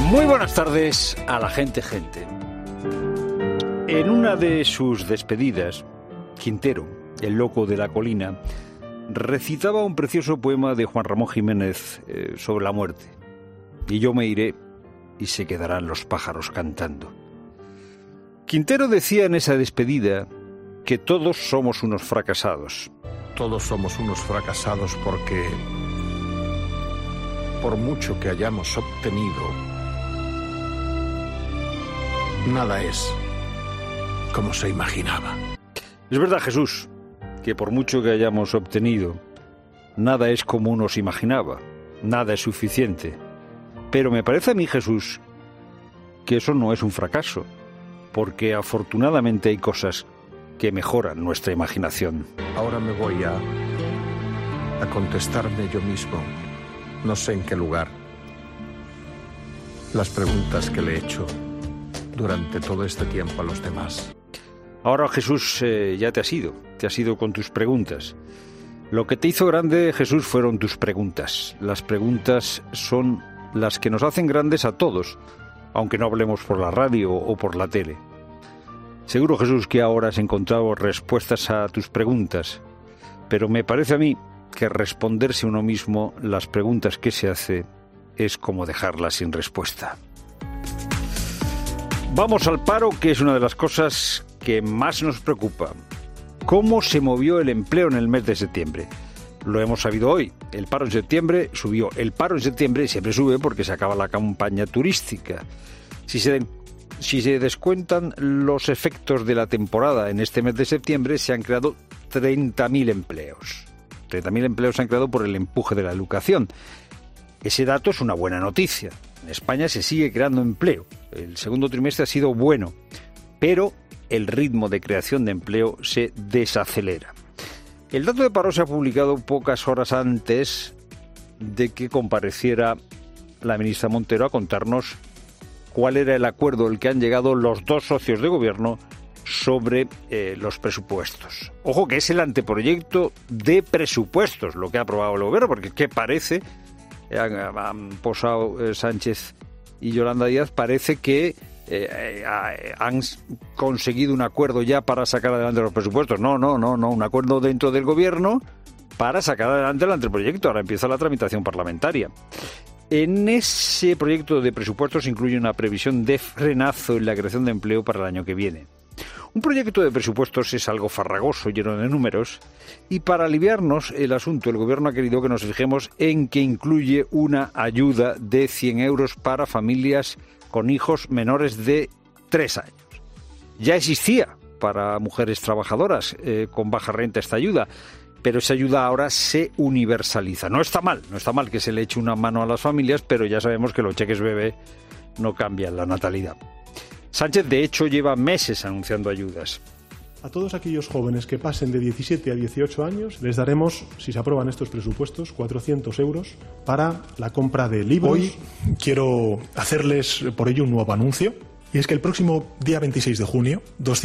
Muy buenas tardes a la gente. En una de sus despedidas, Quintero, el loco de la colina, recitaba un precioso poema de Juan Ramón Jiménez sobre la muerte. Y yo me iré y se quedarán los pájaros cantando. Quintero decía en esa despedida que todos somos unos fracasados. Todos somos unos fracasados porque, por mucho que hayamos obtenido, nada es como se imaginaba. Es verdad, Jesús, que por mucho que hayamos obtenido, nada es como uno se imaginaba, nada es suficiente. Pero me parece a mí, Jesús, que eso no es un fracaso, porque afortunadamente hay cosas que mejoran nuestra imaginación. Ahora me voy a contestarme yo mismo, no sé en qué lugar, las preguntas que le he hecho durante todo este tiempo a los demás. Ahora, Jesús, ya te has ido con tus preguntas. Lo que te hizo grande, Jesús, fueron tus preguntas. Las preguntas son las que nos hacen grandes a todos, aunque no hablemos por la radio o por la tele. Seguro, Jesús, que ahora has encontrado respuestas a tus preguntas, pero me parece a mí que responderse uno mismo las preguntas que se hace es como dejarlas sin respuesta. Vamos al paro, que es una de las cosas que más nos preocupa. ¿Cómo se movió el empleo en el mes de septiembre? Lo hemos sabido hoy. El paro en septiembre subió. El paro en septiembre siempre sube porque se acaba la campaña turística. Si se descuentan los efectos de la temporada en este mes de septiembre, se han creado 30.000 empleos. 30.000 empleos se han creado por el empuje de la educación. Ese dato es una buena noticia. En España se sigue creando empleo. El segundo trimestre ha sido bueno, pero el ritmo de creación de empleo se desacelera. El dato de paro se ha publicado pocas horas antes de que compareciera la ministra Montero a contarnos cuál era el acuerdo al que han llegado los dos socios de gobierno sobre los presupuestos. Ojo, que es el anteproyecto de presupuestos lo que ha aprobado el gobierno, porque ¿qué parece? Han posado Sánchez y Yolanda Díaz, parece que han conseguido un acuerdo ya para sacar adelante los presupuestos. No, un acuerdo dentro del gobierno para sacar adelante el anteproyecto. Ahora empieza la tramitación parlamentaria. En ese proyecto de presupuestos incluye una previsión de frenazo en la creación de empleo para el año que viene. Un proyecto de presupuestos es algo farragoso, lleno de números, y para aliviarnos el asunto, el gobierno ha querido que nos fijemos en que incluye una ayuda de 100 euros para familias con hijos menores de 3 años. Ya existía para mujeres trabajadoras con baja renta esta ayuda, pero esa ayuda ahora se universaliza. No está mal que se le eche una mano a las familias, pero ya sabemos que los cheques bebé no cambian la natalidad. Sánchez, de hecho, lleva meses anunciando ayudas. A todos aquellos jóvenes que pasen de 17 a 18 años les daremos, si se aprueban estos presupuestos, 400 euros para la compra de libros. Hoy quiero hacerles por ello un nuevo anuncio. Y es que el próximo día 26 de junio,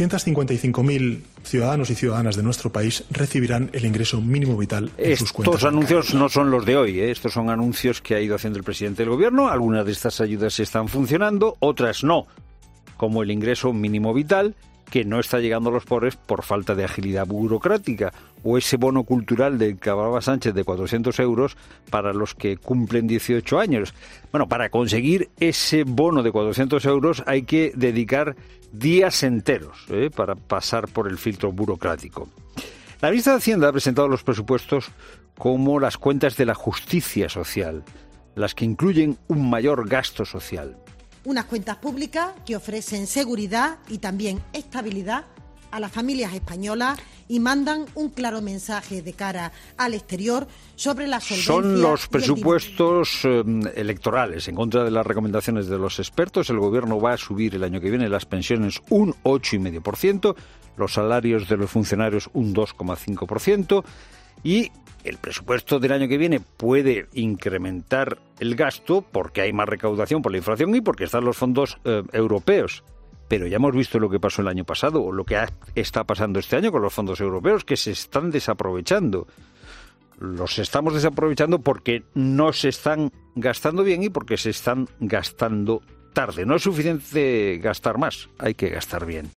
255.000 ciudadanos y ciudadanas de nuestro país recibirán el ingreso mínimo vital en sus cuentas. Estos anuncios no son los de hoy, estos son anuncios que ha ido haciendo el presidente del gobierno. Algunas de estas ayudas están funcionando, otras no, como el ingreso mínimo vital, que no está llegando a los pobres por falta de agilidad burocrática, o ese bono cultural del que hablaba Sánchez de 400 euros para los que cumplen 18 años. Bueno, para conseguir ese bono de 400 euros hay que dedicar días enteros para pasar por el filtro burocrático. La ministra de Hacienda ha presentado los presupuestos como las cuentas de la justicia social, las que incluyen un mayor gasto social. Unas cuentas públicas que ofrecen seguridad y también estabilidad a las familias españolas y mandan un claro mensaje de cara al exterior sobre la solvencia. Son los presupuestos electorales. En contra de las recomendaciones de los expertos, el gobierno va a subir el año que viene las pensiones un 8,5%, los salarios de los funcionarios un 2,5%, y el presupuesto del año que viene puede incrementar el gasto porque hay más recaudación por la inflación y porque están los fondos europeos. Pero ya hemos visto lo que pasó el año pasado o lo que está pasando este año con los fondos europeos, que se están desaprovechando. los estamos desaprovechando porque no se están gastando bien y porque se están gastando tarde. No es suficiente gastar más, hay que gastar bien.